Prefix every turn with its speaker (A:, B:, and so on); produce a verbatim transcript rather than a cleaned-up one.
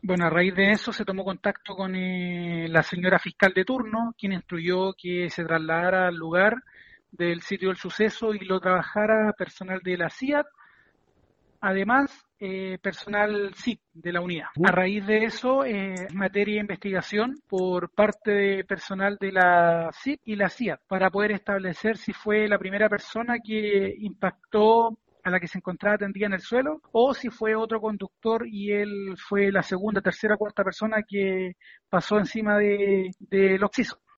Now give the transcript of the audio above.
A: Bueno, a raíz de eso se tomó contacto con eh, la señora fiscal de turno, quien instruyó que se trasladara al lugar del sitio del suceso y lo trabajara personal de la C I A T, además eh, personal S I C de la unidad. A raíz de eso, eh, materia de investigación por parte de personal de la S I C y la C I A T para poder establecer si fue la primera persona que impactó a la que se encontraba tendida en el suelo, o si fue otro conductor y él fue la segunda, tercera, cuarta persona que pasó encima de, de los occisos.